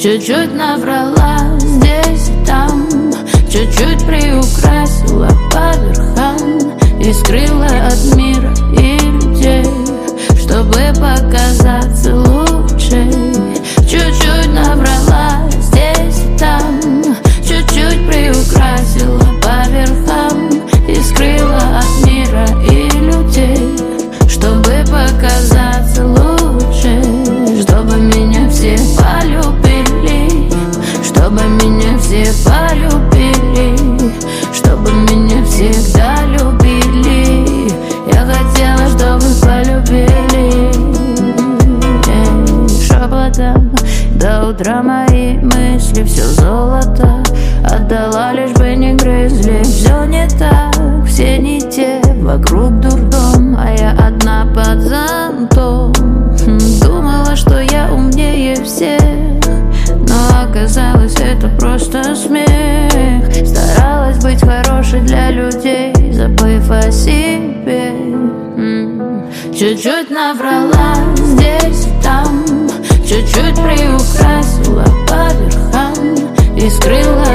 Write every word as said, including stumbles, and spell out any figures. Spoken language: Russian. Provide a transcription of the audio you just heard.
Чуть-чуть наврала здесь и там, чуть-чуть приукрасила по верхам и скрыла от мира и людей, чтобы показаться лучше. Чуть-чуть наврала здесь и там, чуть-чуть приукрасила по верхам и скрыла от мира и людей, чтобы показаться лучше. Чтобы меня все полюбили, чтобы меня все полюбили, чтобы меня всегда любили. Я хотела, чтобы полюбили. Шепотом до утра мои мысли все золото отдала, лишь бы не грызли. Все не так, все не те, вокруг дурдом, а я одна под зонтом. Думала, что я умнее всех, но оказалось, это просто смех. Старалась быть хорошей для людей, забыв о себе. Чуть-чуть наврала здесь и там, чуть-чуть приукрасила по верхам и скрыла